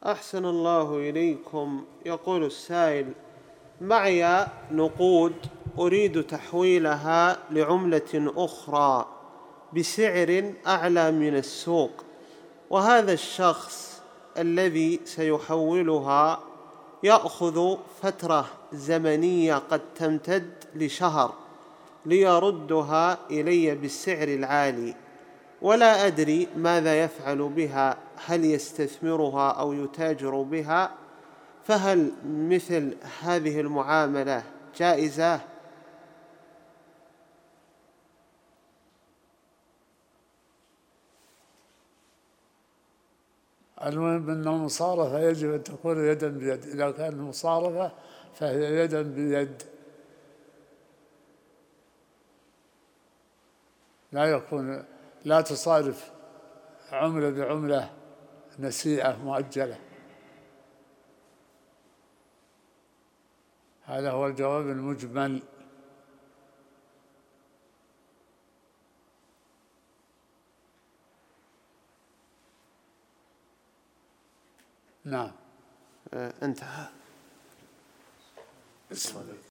أحسن الله إليكم. يقول السائل: معي نقود أريد تحويلها لعملة أخرى بسعر أعلى من السوق، وهذا الشخص الذي سيحولها يأخذ فترة زمنية قد تمتد لشهر ليردها إلي بالسعر العالي، ولا أدري ماذا يفعل بها، هل يستثمرها أو يتاجر بها؟ فهل مثل هذه المعاملة جائزة؟ المهم أن المصارفة يجب أن تكون يدا بيد. إذا كان المصارفة فهي يدا بيد، لا تصارف عملة بعملة نسيئة مؤجلة. هذا هو الجواب المجمل. نعم. انتهى.